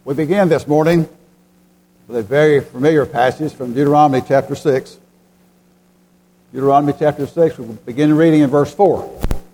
We begin this morning with a very familiar passage from Deuteronomy chapter 6. Deuteronomy chapter 6, we'll begin reading in verse 4.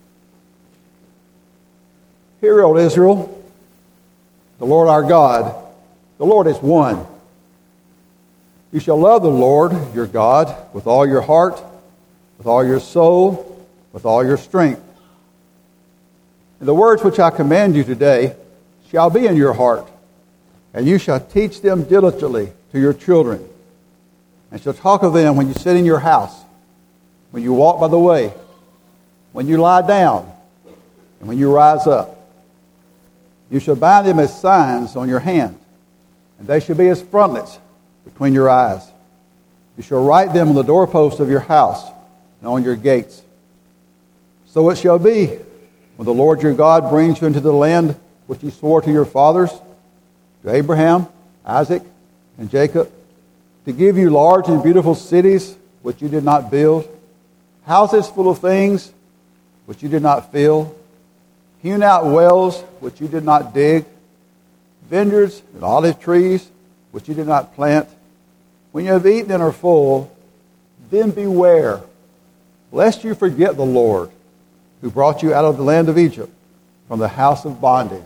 Hear, O Israel, the Lord our God, the Lord is one. You shall love the Lord your God with all your heart, with all your soul, with all your strength. And the words which I command you today shall be in your heart, and you shall teach them diligently to your children, and shall talk of them when you sit in your house, when you walk by the way, when you lie down, and when you rise up. You shall bind them as signs on your hand, and they shall be as frontlets between your eyes. You shall write them on the doorposts of your house and on your gates. So it shall be when the Lord your God brings you into the land which he swore to your fathers, to Abraham, Isaac, and Jacob, to give you large and beautiful cities which you did not build, houses full of things which you did not fill, hewn out wells which you did not dig, vineyards and olive trees which you did not plant. When you have eaten and are full, then beware, lest you forget the Lord, who brought you out of the land of Egypt, from the house of bondage.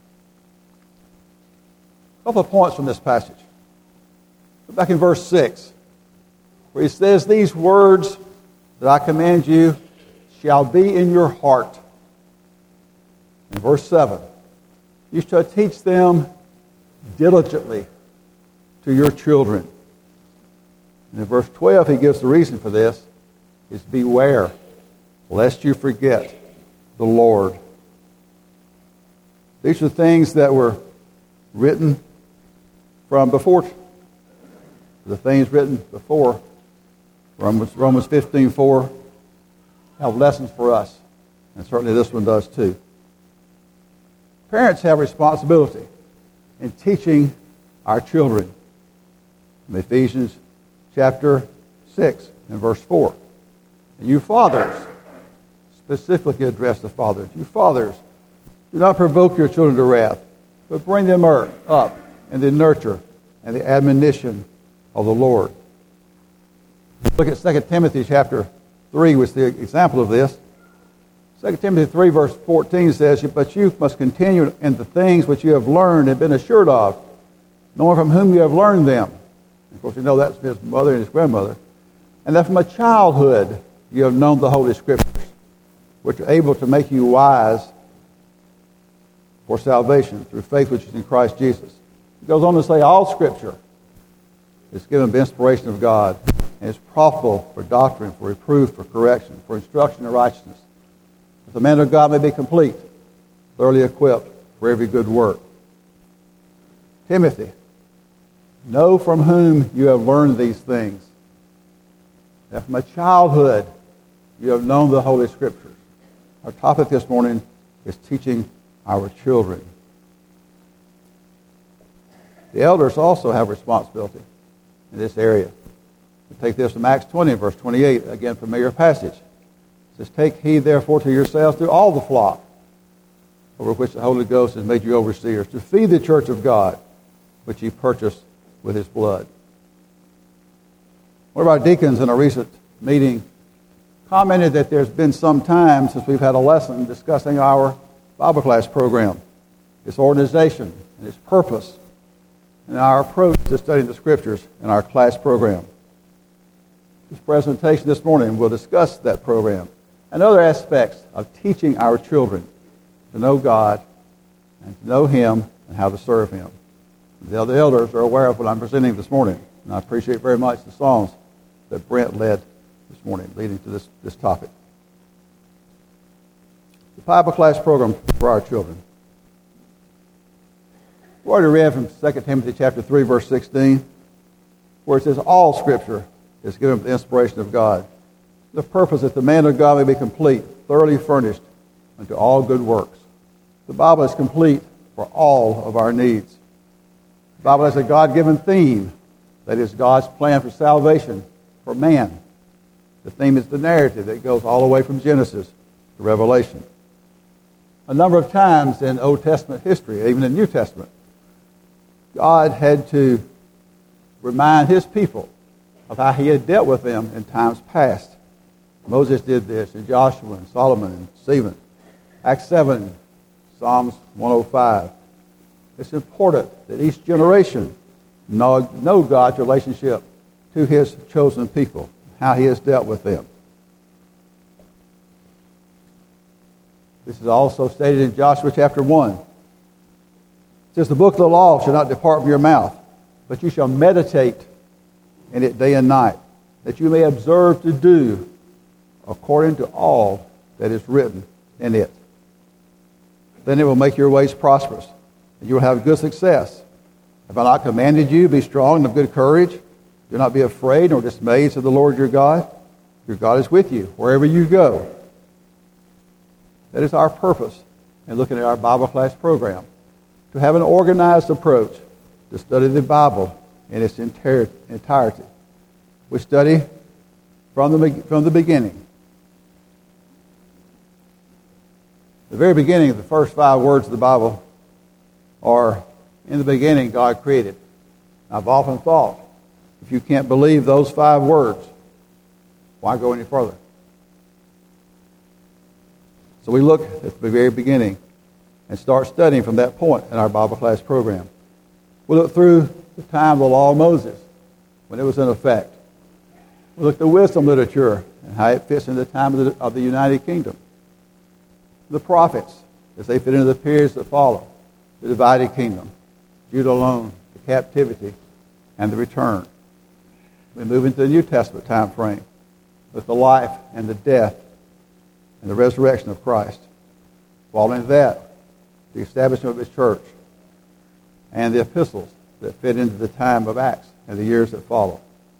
A couple of points from this passage. Go back in verse 6, where he says, these words that I command you shall be in your heart. In verse 7, you shall teach them diligently to your children. And in verse 12, he gives the reason for this, is beware, lest you forget the Lord. These are things that were written from before, the things written before Romans 15:4 have lessons for us, and certainly this one does too. Parents have responsibility in teaching our children. In Ephesians chapter 6 and verse 4. And you fathers, specifically address the fathers. You fathers, do not provoke your children to wrath, but bring them up in the nurture and the admonition of the Lord. Look at 2 Timothy chapter 3, which is the example of this. 2 Timothy 3 verse 14 says, but you must continue in the things which you have learned and been assured of, knowing from whom you have learned them. Of course, you know that's his mother and his grandmother. And that from a childhood you have known the Holy Scriptures, which are able to make you wise for salvation through faith which is in Christ Jesus. He goes on to say all Scripture is given by inspiration of God and is profitable for doctrine, for reproof, for correction, for instruction in righteousness, that the man of God may be complete, thoroughly equipped for every good work. Timothy, know from whom you have learned these things, that from a childhood you have known the Holy Scriptures. Our topic this morning is teaching our children. The elders also have responsibility in this area. We take this from Acts 20, verse 28, again, familiar passage. It says, take heed therefore to yourselves through all the flock, over which the Holy Ghost has made you overseers, to feed the church of God, which he purchased with his blood. One of our deacons in a recent meeting commented that there's been some time since we've had a lesson discussing our Bible class program, its organization and its purpose, and our approach to studying the Scriptures in our class program. This presentation this morning will discuss that program and other aspects of teaching our children to know God and to know him and how to serve him. The other elders are aware of what I'm presenting this morning, and I appreciate very much the songs that Brent led this morning, leading to this topic. The Bible class program for our children. We already read from 2 Timothy chapter 3, verse 16, where it says, all Scripture is given with the inspiration of God. The purpose that the man of God may be complete, thoroughly furnished unto all good works. The Bible is complete for all of our needs. The Bible has a God-given theme, that is God's plan for salvation for man. The theme is the narrative that goes all the way from Genesis to Revelation. A number of times in Old Testament history, even in New Testament, God had to remind his people of how he had dealt with them in times past. Moses did this, and Joshua, and Solomon, and Stephen. Acts 7, Psalms 105. It's important that each generation know God's relationship to his chosen people, how he has dealt with them. This is also stated in Joshua chapter 1. It says, the book of the law shall not depart from your mouth, but you shall meditate in it day and night, that you may observe to do according to all that is written in it. Then it will make your ways prosperous, and you will have good success. Have I not commanded you, be strong and of good courage? Do not be afraid nor dismayed, said the Lord your God. Your God is with you wherever you go. That is our purpose in looking at our Bible class program, to have an organized approach to study the Bible in its entirety. We study from the beginning. The very beginning of the first 5 words of the Bible are, in the beginning God created. I've often thought, if you can't believe those 5 words, why go any further? So we look at the very beginning and start studying from that point in our Bible class program. We look through the time of the law of Moses, when it was in effect. We look at the wisdom literature and how it fits into the time of the United Kingdom. The prophets, as they fit into the periods that follow, the divided kingdom, Judah alone, the captivity, and the return. We move into the New Testament time frame with the life and the death and the resurrection of Christ. Following that, the establishment of his church and the epistles that fit into the time of Acts and the years that follow.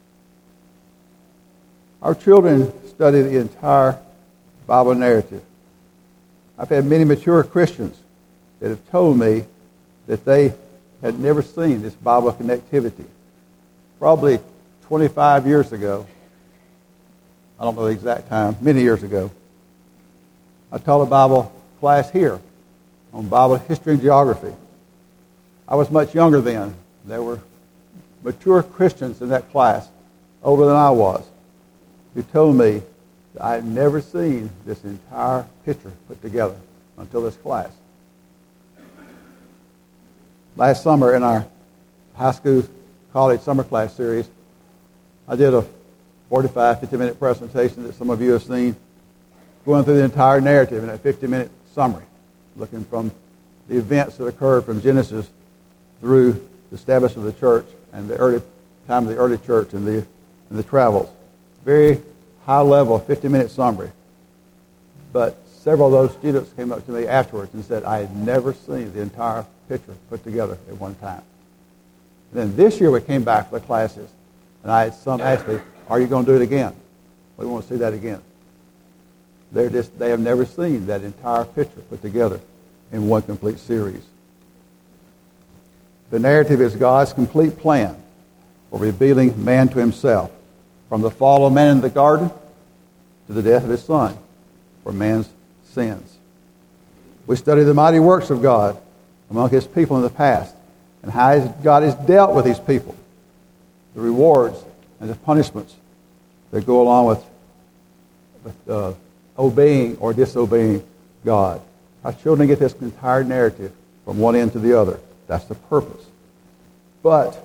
Our children study the entire Bible narrative. I've had many mature Christians that have told me that they had never seen this Bible connectivity. Probably 25 years ago, I don't know the exact time, many years ago, I taught a Bible class here on Bible history and geography. I was much younger then. There were mature Christians in that class, older than I was, who told me that I had never seen this entire picture put together until this class. Last summer in our high school college summer class series, I did a 45, 50-minute presentation that some of you have seen, going through the entire narrative in a 50-minute summary, looking from the events that occurred from Genesis through the establishment of the church and the early time of the early church and the travels. Very high-level, 50-minute summary. But several of those students came up to me afterwards and said, I had never seen the entire picture put together at one time. And then this year we came back for the classes, and I had some ask me, are you going to do it again? We want to see that again. They have never seen that entire picture put together in one complete series. The narrative is God's complete plan for revealing man to himself, from the fall of man in the garden to the death of his son for man's sins. We study the mighty works of God among his people in the past and how God has dealt with his people, the rewards and the punishments that go along with obeying or disobeying God. Our children get this entire narrative from one end to the other. That's the purpose. But,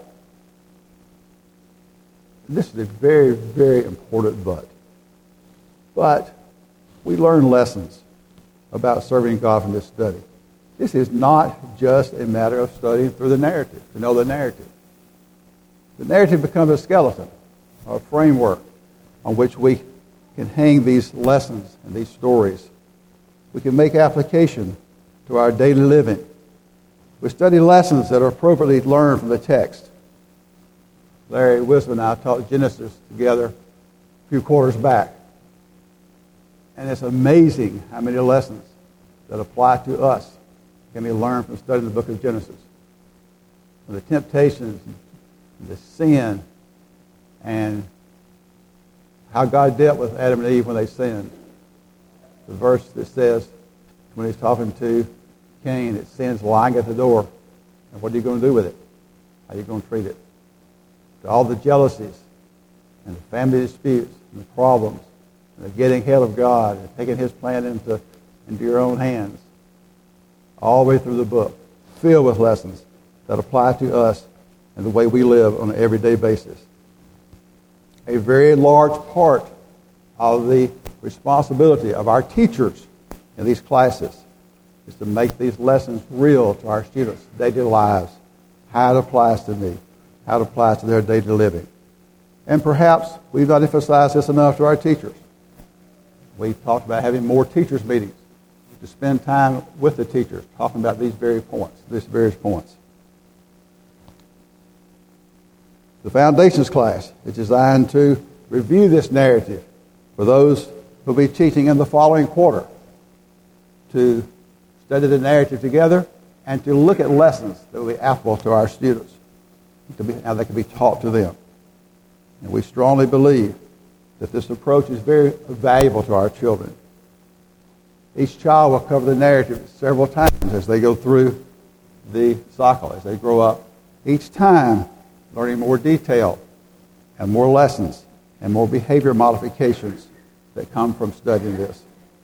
this is a very, very important but we learn lessons about serving God from this study. This is not just a matter of studying through the narrative, to know the narrative. The narrative becomes a skeleton, or a framework on which we can hang these lessons and these stories. We can make application to our daily living. We study lessons that are appropriately learned from the text. Larry Wisdom and I taught Genesis together a few quarters back. And it's amazing how many lessons that apply to us can be learned from studying the book of Genesis. From the temptations, the sin, and how God dealt with Adam and Eve when they sinned. The verse that says, when he's talking to Cain, that sin's lying at the door. And what are you going to do with it? how you're going to treat it. To all the jealousies and the family disputes and the problems and the getting ahead of God and taking His plan into your own hands. All the way through the book, filled with lessons that apply to us and the way we live on an everyday basis. A very large part of the responsibility of our teachers in these classes is to make these lessons real to our students' daily lives, how it applies to me, how it applies to their daily living. And perhaps we've not emphasized this enough to our teachers. We've talked about having more teachers' meetings to spend time with the teachers, talking about these various points. The Foundations class is designed to review this narrative for those who will be teaching in the following quarter, to study the narrative together and to look at lessons that will be applicable to our students, how they can be taught to them. And we strongly believe that this approach is very valuable to our children. Each child will cover the narrative several times as they go through the cycle, as they grow up. Each time, learning more detail and more lessons and more behavior modifications that come from studying this.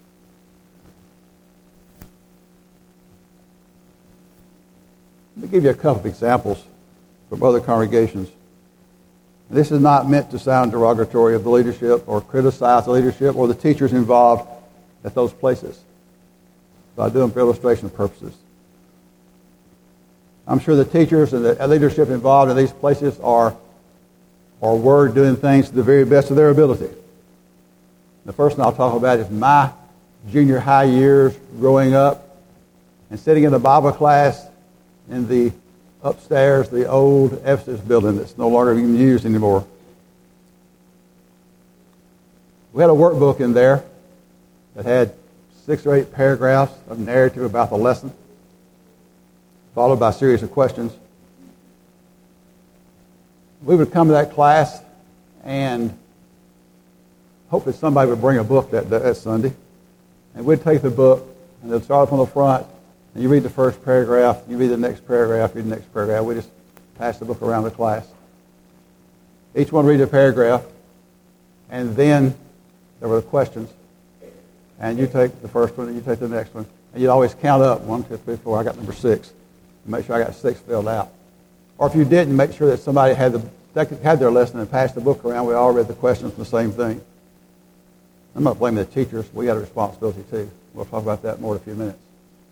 Let me give you a couple of examples from other congregations. This is not meant to sound derogatory of the leadership or criticize the leadership or the teachers involved at those places. But I do them for illustration purposes. I'm sure the teachers and the leadership involved in these places were doing things to the very best of their ability. The first one I'll talk about is my junior high years growing up and sitting in the Bible class in the upstairs, the old Ephesus building that's no longer being used anymore. We had a workbook in there that had 6 or 8 paragraphs of narrative about the lesson, followed by a series of questions. We would come to that class and hopefully somebody would bring a book that Sunday. And we'd take the book and they'd start up on the front and you read the first paragraph, you read the next paragraph, read the next paragraph. We just pass the book around the class. Each one read a paragraph and then there were the questions. And you take the first one and you take the next one. And you'd always count up 1, 2, 3, 4. I got number 6. And make sure I got 6 filled out. Or if you didn't, make sure that somebody had their lesson and passed the book around. We all read the questions for the same thing. I'm not blaming the teachers. We got a responsibility too. We'll talk about that more in a few minutes.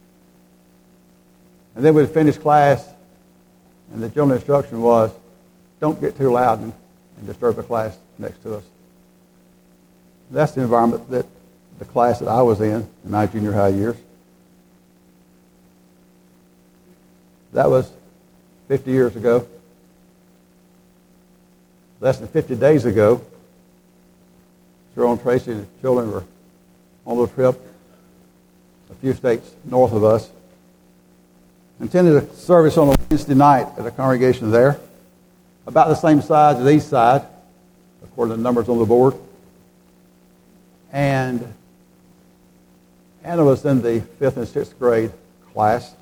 And then we'd finish class, and the general instruction was, don't get too loud and disturb the class next to us. That's the environment that the class that I was in my junior high years. That was 50 years ago. Less than 50 days ago, Cheryl and Tracy and the children were on a little trip a few states north of us. Attended a service on a Wednesday night at a congregation there, about the same size as east side, according to the numbers on the board. And Anna was in the 5th and 6th grade class.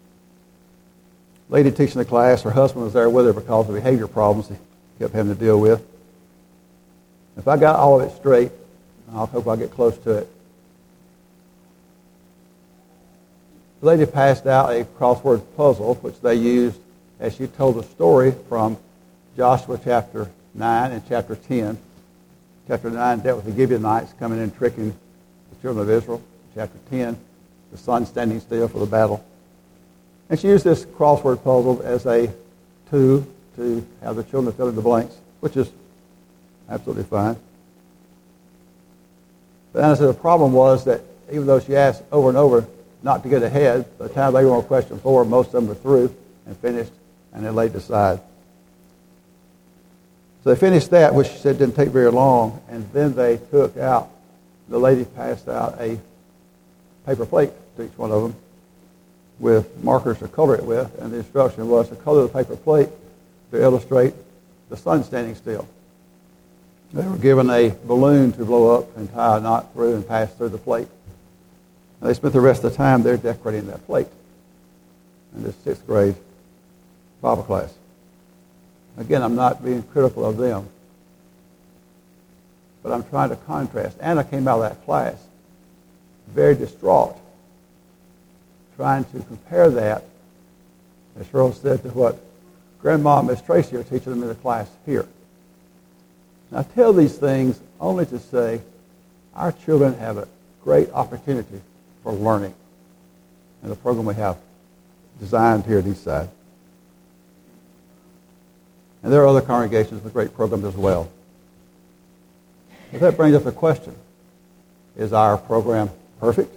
Lady teaching the class, her husband was there with her because of behavior problems he kept having to deal with. If I got all of it straight, I hope I get close to it. The lady passed out a crossword puzzle, which they used as she told the story from Joshua chapter 9 and chapter 10. Chapter 9 dealt with the Gibeonites coming in and tricking the children of Israel. Chapter 10, the sun standing still for the battle. And she used this crossword puzzle as a tool to have the children fill in the blanks, which is absolutely fine. But as I said, the problem was that even though she asked over and over not to get ahead, by the time they were on question 4, most of them were through and finished, and they laid aside. So they finished that, which she said didn't take very long, and then they took out, the lady passed out a paper plate to each one of them with markers to color it with, and the instruction was to color the paper plate to illustrate the sun standing still. They were given a balloon to blow up and tie a knot through and pass through the plate. And they spent the rest of the time there decorating that plate in this 6th grade Bible class. Again, I'm not being critical of them, but I'm trying to contrast. Anna came out of that class very distraught, trying to compare that, as Cheryl said, to what Grandma and Miss Tracy are teaching them in the class here. Now, I tell these things only to say our children have a great opportunity for learning in the program we have designed here at Eastside. And there are other congregations with great programs as well. But that brings up the question, is our program perfect?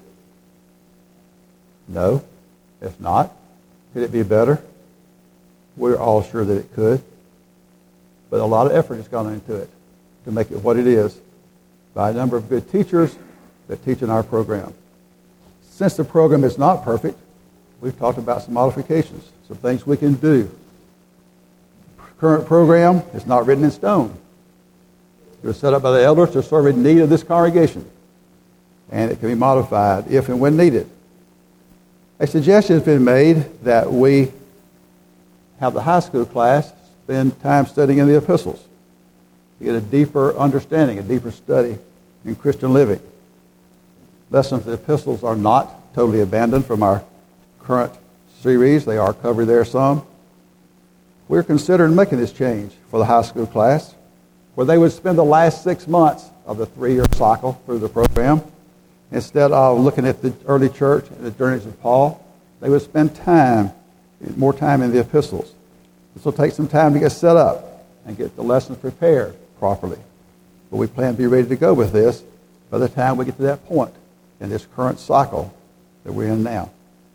No, it's not. Could it be better? We're all sure that it could. But a lot of effort has gone into it to make it what it is by a number of good teachers that teach in our program. Since the program is not perfect, we've talked about some modifications, some things we can do. The current program is not written in stone. It was set up by the elders to serve a need of this congregation, and it can be modified if and when needed. A suggestion has been made that we have the high school class spend time studying in the epistles to get a deeper understanding, a deeper study in Christian living. Lessons of the epistles are not totally abandoned from our current series. They are covered there some. We're considering making this change for the high school class, where they would spend the last 6 months of the 3-year cycle through the program. Instead of looking at the early church and the journeys of Paul, they would spend more time in the epistles. This will take some time to get set up and get the lessons prepared properly. But we plan to be ready to go with this by the time we get to that point in this current cycle that we're in now.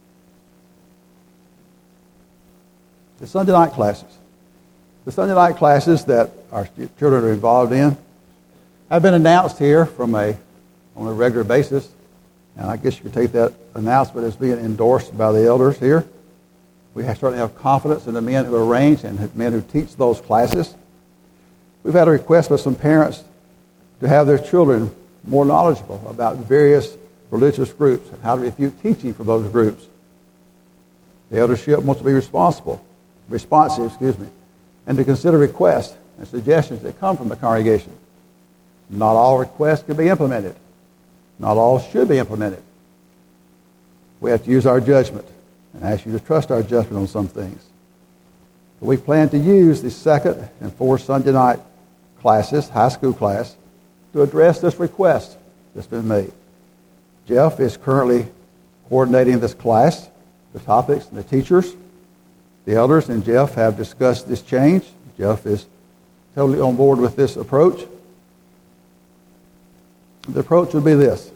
The Sunday night classes. The Sunday night classes that our children are involved in have been announced here on a regular basis. And I guess you could take that announcement as being endorsed by the elders here. We certainly have confidence in the men who arrange and the men who teach those classes. We've had a request by some parents to have their children more knowledgeable about various religious groups and how to refute teaching from those groups. The eldership wants to be responsive, and to consider requests and suggestions that come from the congregation. Not all requests can be implemented. Not all should be implemented. We have to use our judgment and ask you to trust our judgment on some things. But we plan to use the second and fourth Sunday night classes, high school class, to address this request that's been made. Jeff is currently coordinating this class, the topics and the teachers. The elders and Jeff have discussed this change. Jeff is totally on board with this approach. The approach would be this.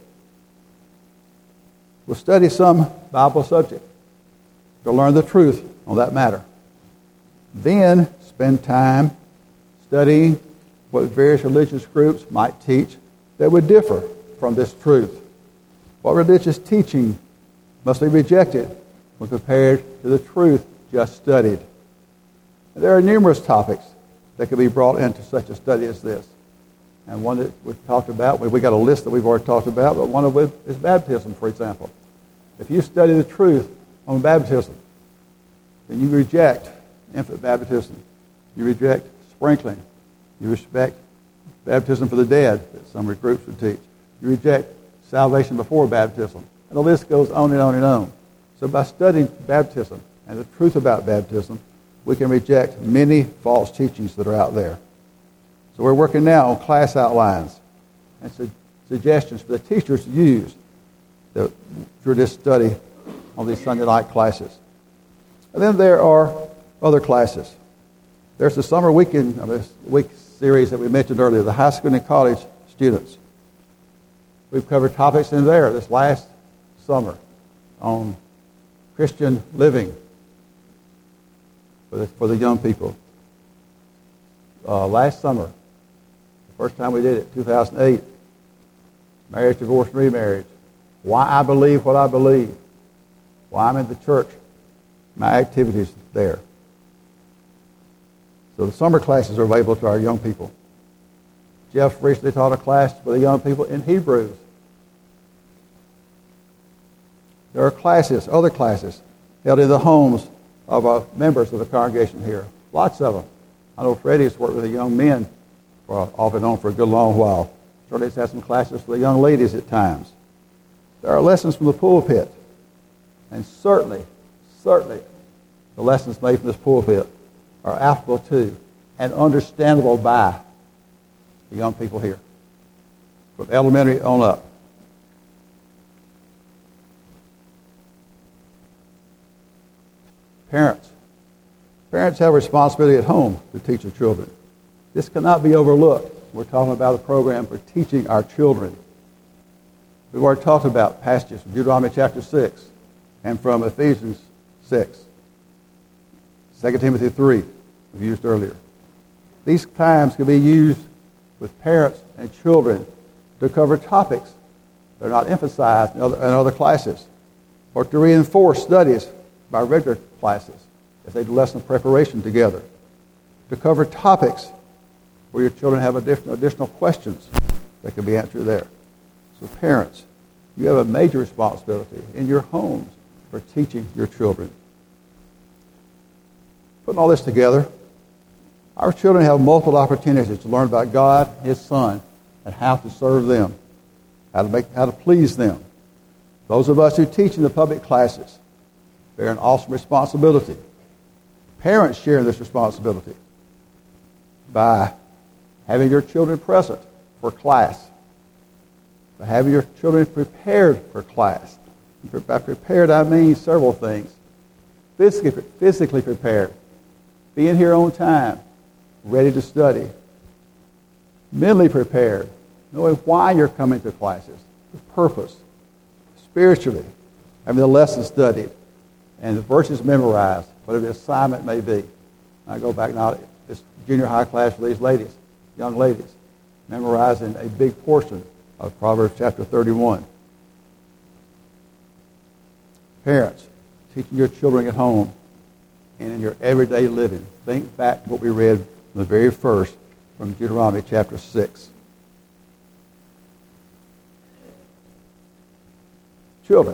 We'll study some Bible subject to learn the truth on that matter. Then spend time studying what various religious groups might teach that would differ from this truth. What religious teaching must be rejected when compared to the truth just studied. There are numerous topics that can be brought into such a study as this. And one that we've talked about, we got a list that we've already talked about, but one of them is baptism, for example. If you study the truth on baptism, then you reject infant baptism. You reject sprinkling. You respect baptism for the dead that some groups would teach. You reject salvation before baptism. And the list goes on and on and on. So by studying baptism and the truth about baptism, we can reject many false teachings that are out there. So we're working now on class outlines and suggestions for the teachers to use through this study on these Sunday night classes. And then there are other classes. There's the summer week series that we mentioned earlier, the high school and college students. We've covered topics in there this last summer on Christian living for the young people. Last summer, the first time we did it, 2008, marriage, divorce, remarriage. Why I believe what I believe. Why I'm in the church. My activities there. So the summer classes are available to our young people. Jeff recently taught a class for the young people in Hebrews. There are classes, other classes, held in the homes of members of the congregation here. Lots of them. I know Freddie's worked with the young men off and on for a good long while. Shirley's had some classes for the young ladies at times. There are lessons from the pulpit. And certainly, the lessons made from this pulpit are applicable to and understandable by the young people here, from elementary on up. Parents have a responsibility at home to teach their children. This cannot be overlooked. We're talking about a program for teaching our children. We've already talked about passages from Deuteronomy chapter 6 and from Ephesians 6, 2 Timothy 3, we used earlier. These times can be used with parents and children to cover topics that are not emphasized in other classes, or to reinforce studies by regular classes as they do lesson preparation together, to cover topics where your children have additional questions that can be answered there. So parents, you have a major responsibility in your homes for teaching your children. Putting all this together, our children have multiple opportunities to learn about God, His Son, and how to serve them, how to please them. Those of us who teach in the public classes bear an awesome responsibility. Parents share in this responsibility by having your children present for class, by having your children prepared for class. By prepared, I mean several things. Physically prepared, being here on time, ready to study. Mentally prepared, knowing why you're coming to classes, the purpose. Spiritually, having the lesson studied and the verses memorized, whatever the assignment may be. I go back now, it's junior high class for these ladies, young ladies, memorizing a big portion of Proverbs chapter 31. Parents, teaching your children at home and in your everyday living. Think back to what we read from the very first from Deuteronomy chapter 6. Children.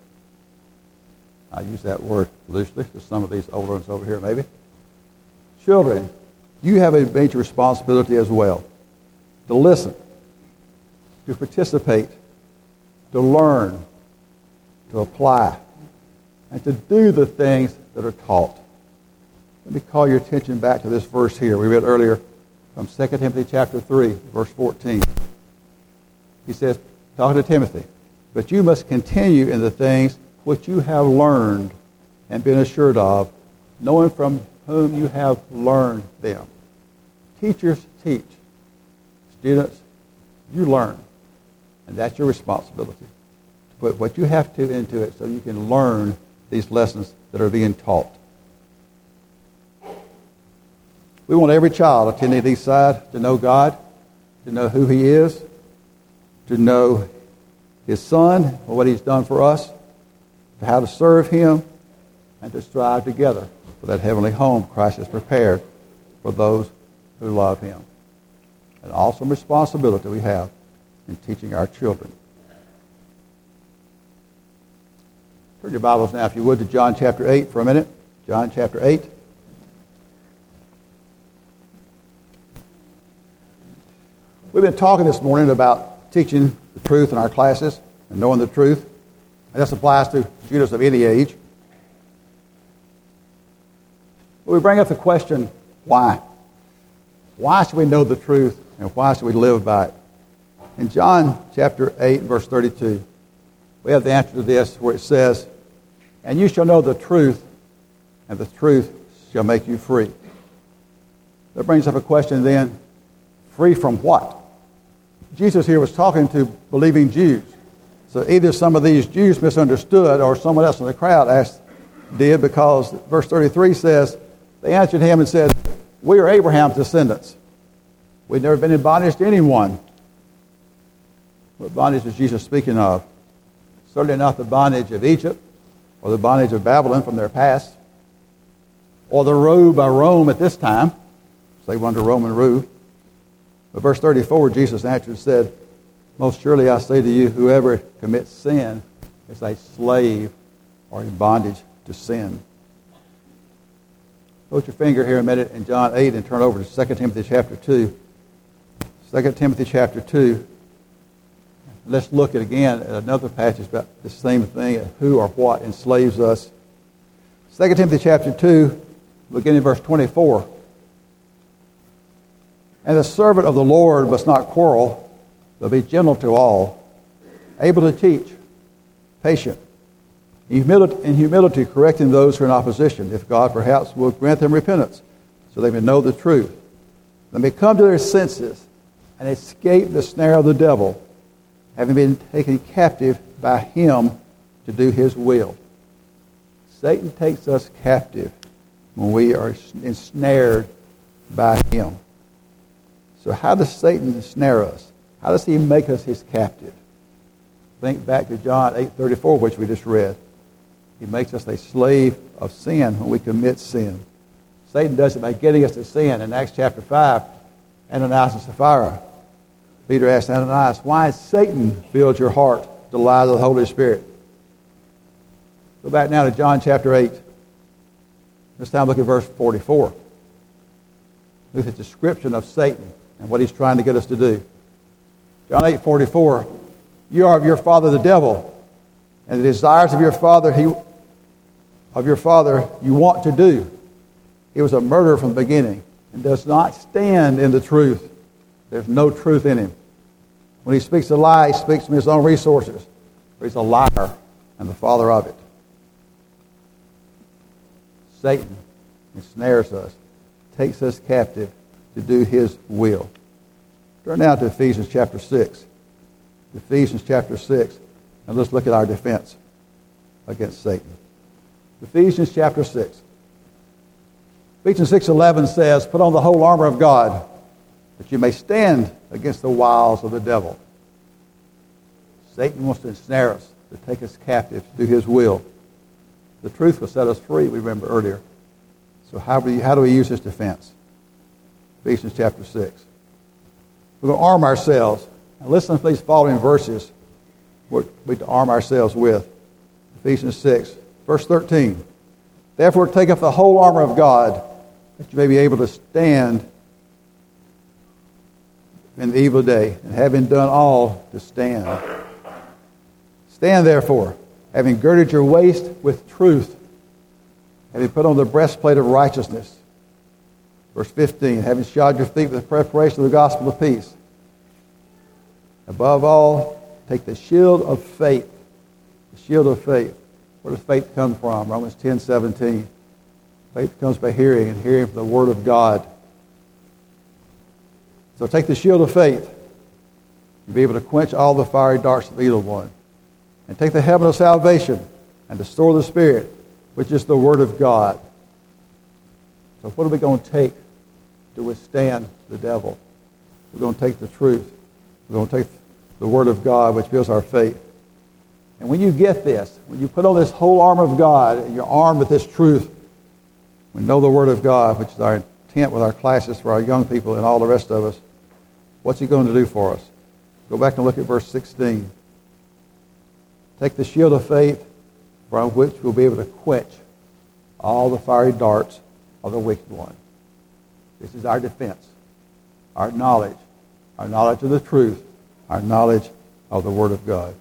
I use that word loosely to some of these older ones over here maybe. Children, you have a major responsibility as well to listen, to participate, to learn, to apply, and to do the things that are taught. Let me call your attention back to this verse here we read earlier from 2 Timothy chapter 3, verse 14. He says, talking to Timothy, but you must continue in the things which you have learned and been assured of, knowing from whom you have learned them. Teachers teach. Students, you learn. And that's your responsibility. To put what you have to into it so you can learn these lessons that are being taught. We want every child attending Eastside to know God, to know who He is, to know His Son, or what He's done for us, to how to serve Him, and to strive together for that heavenly home Christ has prepared for those who love Him. An awesome responsibility we have in teaching our children. Turn your Bibles now, if you would, to John chapter 8 for a minute. John chapter 8. We've been talking this morning about teaching the truth in our classes and knowing the truth. And this applies to students of any age. But we bring up the question, why? Why should we know the truth and why should we live by it? In John chapter 8, verse 32, we have the answer to this where it says, and you shall know the truth, and the truth shall make you free. That brings up a question then, free from what? Jesus here was talking to believing Jews. So either some of these Jews misunderstood or someone else in the crowd did, because verse 33 says, they answered him and said, we are Abraham's descendants. We've never been in bondage to anyone. What bondage is Jesus speaking of? Certainly not the bondage of Egypt or the bondage of Babylon from their past, or the rule by Rome at this time. So they were under Roman rule. But verse 34, Jesus answered and said, most surely I say to you, whoever commits sin is a slave or in bondage to sin. Put your finger here a minute in John 8 and turn over to 2 Timothy chapter 2. 2 Timothy chapter 2. Let's look at again at another passage about the same thing, who or what enslaves us. 2 Timothy chapter 2, beginning in verse 24. And the servant of the Lord must not quarrel, but be gentle to all, able to teach, patient, in humility correcting those who are in opposition, if God perhaps will grant them repentance, so they may know the truth. They may come to their senses and escape the snare of the devil, having been taken captive by him to do his will. Satan takes us captive when we are ensnared by him. So how does Satan ensnare us? How does he make us his captive? Think back to John 8:34, which we just read. He makes us a slave of sin when we commit sin. Satan does it by getting us to sin. In Acts chapter 5, Ananias and Sapphira, Peter asked Ananias, why has Satan filled your heart to lie to the Holy Spirit? Go back now to John chapter 8. This time look at verse 44. Look at the description of Satan and what he's trying to get us to do. John 8:44, you are of your father the devil, and the desires of your father you want to do. He was a murderer from the beginning and does not stand in the truth. There's no truth in him. When he speaks a lie, he speaks from his own resources, for he's a liar and the father of it. Satan ensnares us, takes us captive to do his will. Turn now to Ephesians chapter 6. Ephesians chapter 6, and let's look at our defense against Satan. Ephesians chapter 6. Ephesians 6:11 says, put on the whole armor of God, that you may stand against the wiles of the devil. Satan wants to ensnare us, to take us captive, to do his will. The truth will set us free, we remember earlier. So how do we use this defense? Ephesians chapter 6. We're going to arm ourselves. Now listen to these following verses, what we to arm ourselves with. Ephesians 6, verse 13. Therefore take up the whole armor of God, that you may be able to stand in the evil day, and having done all, to stand. Stand therefore, having girded your waist with truth, having put on the breastplate of righteousness. Verse 15, having shod your feet with the preparation of the gospel of peace. Above all, take the shield of faith. The shield of faith. Where does faith come from? Romans 10:17. Faith comes by hearing, and hearing from the word of God. So take the shield of faith. You'll be able to quench all the fiery darts of the evil one. And take the helmet of salvation and the sword of the Spirit, which is the word of God. So what are we going to take to withstand the devil? We're going to take the truth. We're going to take the word of God, which builds our faith. And when you get this, when you put on this whole armor of God and you're armed with this truth, we know the word of God, which is our intent with our classes for our young people and all the rest of us. What's he going to do for us? Go back and look at verse 16. Take the shield of faith, from which we'll be able to quench all the fiery darts of the wicked one. This is our defense, our knowledge of the truth, our knowledge of the Word of God.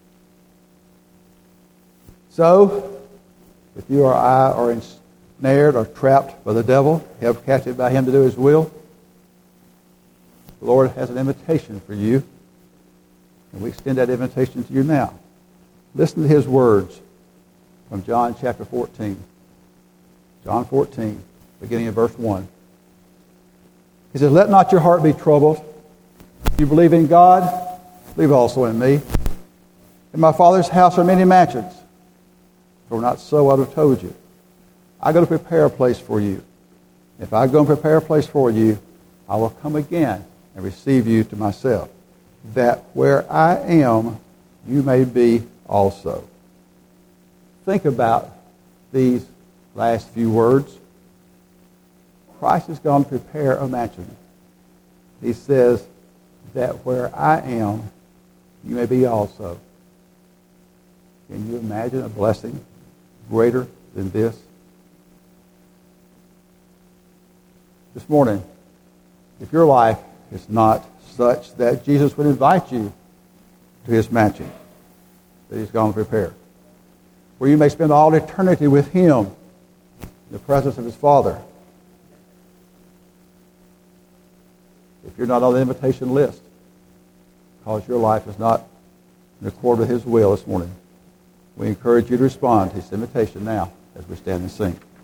So, if you or I are ensnared or trapped by the devil, held captive by him to do his will, the Lord has an invitation for you, and we extend that invitation to you now. Listen to his words from John chapter 14. John 14, beginning in verse 1. He says, let not your heart be troubled. If you believe in God, believe also in me. In my Father's house are many mansions. If it were not so, I would have told you. I go to prepare a place for you. If I go and prepare a place for you, I will come again and receive you to myself, that where I am, you may be also. Think about these last few words. Christ has gone to prepare a mansion. He says that where I am, you may be also. Can you imagine a blessing greater than this? this morning, if your life is not such that Jesus would invite you to his mansion that he's gone to prepare, where you may spend all eternity with him in the presence of his Father. If you're not on the invitation list, because your life is not in accord with his will this morning, we encourage you to respond to his invitation now as we stand and sing.